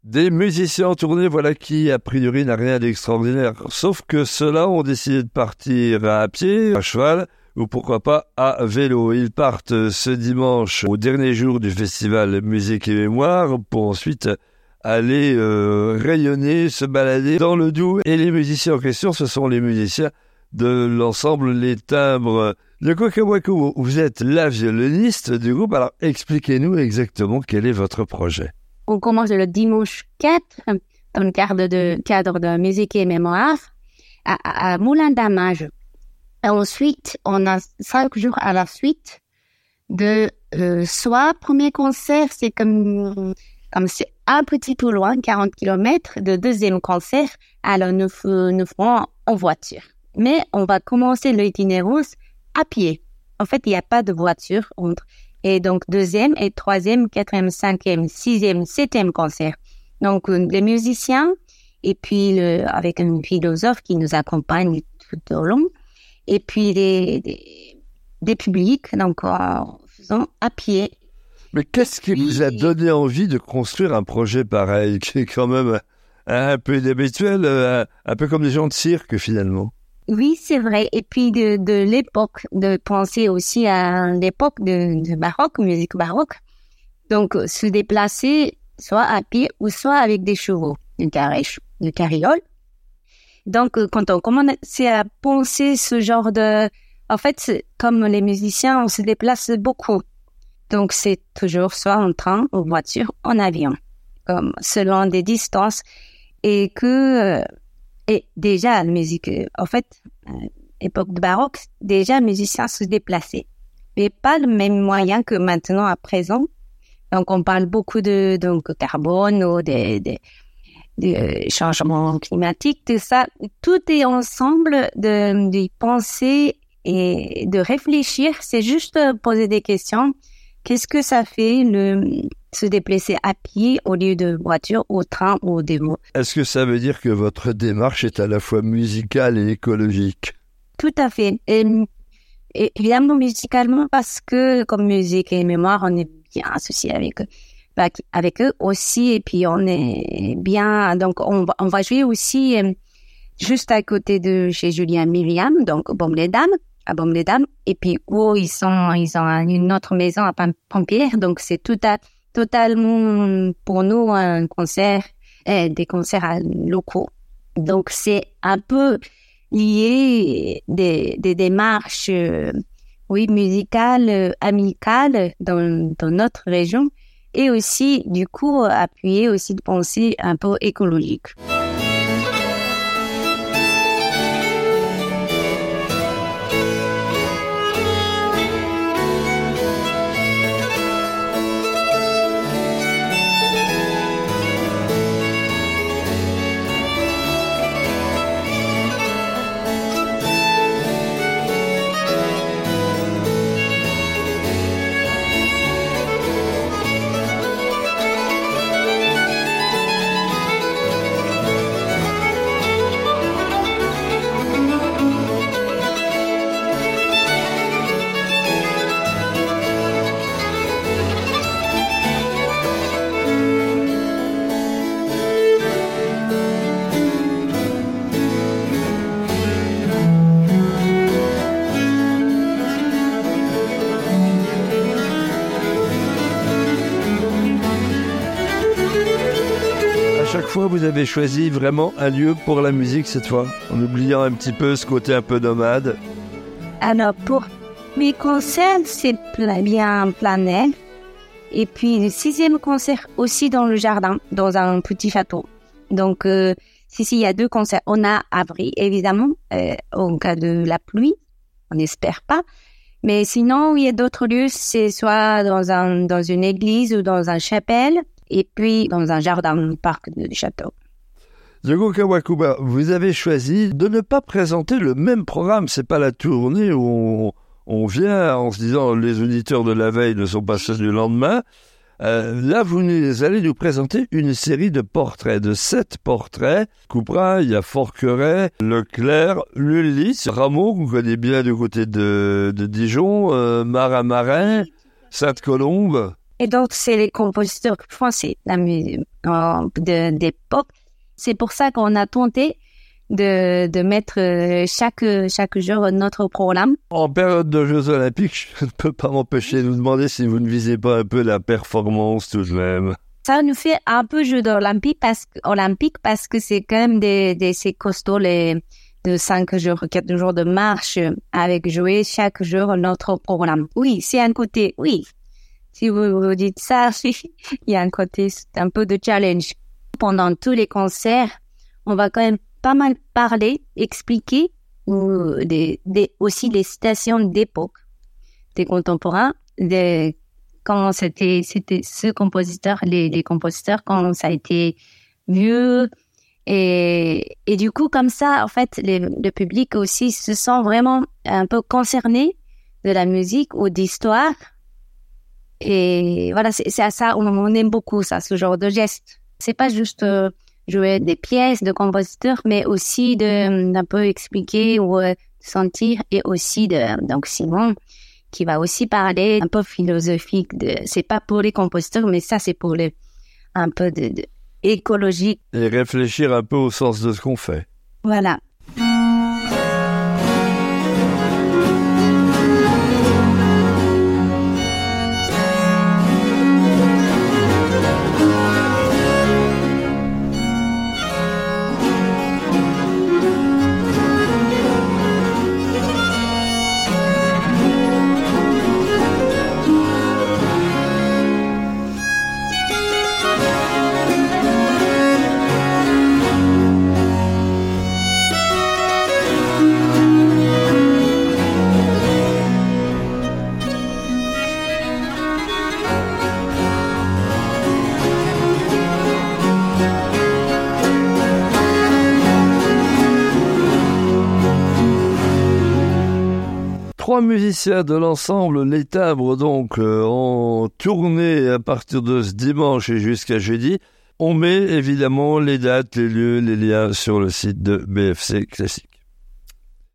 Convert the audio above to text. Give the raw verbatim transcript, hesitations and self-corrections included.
Des musiciens en tournée, voilà qui, a priori, n'a rien d'extraordinaire. Sauf que ceux-là ont décidé de partir à pied, à cheval, ou pourquoi pas à vélo. Ils partent ce dimanche au dernier jour du festival Musique et Mémoire pour ensuite aller euh, rayonner, se balader dans le Doubs. Et les musiciens en question, ce sont les musiciens de l'ensemble Les Timbres de Cocowaco. Vous êtes la violoniste du groupe, alors expliquez-nous exactement quel est votre projet. On commence le dimanche quatre, dans le cadre de, cadre de Musique et Mémoire, à, à Moulin d'Amage. Et ensuite, on a cinq jours à la suite de euh, soit premier concert, c'est comme, comme c'est un petit peu loin, quarante kilomètres, de deuxième concert, alors nous, nous ferons en voiture. Mais on va commencer l'itinérance à pied. En fait, il n'y a pas de voiture entre. Et donc, deuxième et troisième, quatrième, cinquième, sixième, septième concert. Donc, les musiciens, et puis le, avec un philosophe qui nous accompagne tout au long, et puis des, des, des publics, donc en faisant à pied. Mais qu'est-ce qui vous a donné envie de construire un projet pareil, qui est quand même un peu inhabituel, un, un peu comme des gens de cirque finalement? Oui, c'est vrai. Et puis de, de l'époque, de penser aussi à l'époque de, de baroque, musique baroque. Donc, se déplacer soit à pied ou soit avec des chevaux, une carèche, une carriole. Donc, quand on commence à penser ce genre de... En fait, comme les musiciens, on se déplace beaucoup. Donc, c'est toujours soit en train, en voiture, en avion, comme selon des distances. Et que... Et déjà, la musique, en fait, euh, époque de baroque, déjà, les musiciens se déplaçaient. Mais pas le même moyen que maintenant, à présent. Donc, on parle beaucoup de, donc, carbone ou des, des, des changements climatiques, tout ça. Tout est ensemble de, de penser et de réfléchir. C'est juste poser des questions. Qu'est-ce que ça fait, le, se déplacer à pied au lieu de voiture, au train ou au vélo? Est-ce que ça veut dire que votre démarche est à la fois musicale et écologique? Tout à fait. Et, et évidemment musicalement parce que comme Musique et Mémoire, on est bien associé avec eux, avec eux aussi. Et puis on est bien. Donc on va, on va jouer aussi euh, juste à côté de chez Julien Myriam, donc Baume les Dames. à Baume les Dames, et puis où ils sont, ils ont une autre maison à Pampierre, donc c'est tout à, totalement pour nous un concert, eh, des concerts locaux. Donc c'est un peu lié des, des démarches, euh, oui, musicales, euh, amicales dans, dans notre région, et aussi du coup appuyer aussi de pensée un peu écologique. Chaque fois, vous avez choisi vraiment un lieu pour la musique cette fois, en oubliant un petit peu ce côté un peu nomade. Alors, pour mes concerts, c'est bien plein air. Et puis, le sixième concert aussi dans le jardin, dans un petit château. Donc, euh, si, si, il y a deux concerts. On a Avry, évidemment, euh, en cas de la pluie. On n'espère pas. Mais sinon, il y a d'autres lieux, c'est soit dans un, dans une église ou dans une chapelle. Et puis dans un jardin, un parc du château. Diogo Kawakuba, vous avez choisi de ne pas présenter le même programme. C'est pas la tournée où on, on vient en se disant les auditeurs de la veille ne sont pas ceux du lendemain. Euh, là, vous nous, allez nous présenter une série de portraits, de sept portraits. Couperin, il y a Forqueray, Leclerc, Lully, Rameau, qu'on connaît bien du côté de, de Dijon, euh, Marin-Marin, Sainte-Colombe. Et donc, c'est les compositeurs français la musique, euh, de, d'époque. C'est pour ça qu'on a tenté de, de mettre chaque, chaque jour notre programme. En période de Jeux Olympiques, je ne peux pas m'empêcher de vous demander si vous ne visez pas un peu la performance tout de même. Ça nous fait un peu Jeux olympiques parce, olympique parce que c'est quand même des, des, c'est costaud les, de cinq jours, quatre jours de marche avec jouer chaque jour notre programme. Oui, c'est un côté, oui. Si vous vous dites ça, il y a un côté, c'est un peu de challenge. Pendant tous les concerts, on va quand même pas mal parler, expliquer, ou des, des, aussi les citations d'époque, des contemporains, des, quand c'était, c'était ce compositeur, les, les compositeurs, quand ça a été vieux. Et, et du coup, comme ça, en fait, les, le public aussi se sent vraiment un peu concerné de la musique ou d'histoire. Et voilà, c'est, c'est à ça, on, on aime beaucoup ça, ce genre de geste. C'est pas juste euh, jouer des pièces de compositeurs, mais aussi de d'un peu expliquer ou euh, sentir, et aussi de donc Simon qui va aussi parler un peu philosophique de, c'est pas pour les compositeurs, mais ça c'est pour les un peu de, de écologique. Et réfléchir un peu au sens de ce qu'on fait. Voilà. Trois musiciens de l'ensemble Les Timbres, donc, euh, en tournée à partir de ce dimanche et jusqu'à jeudi. On met évidemment les dates, les lieux, les liens sur le site de B F C Classique.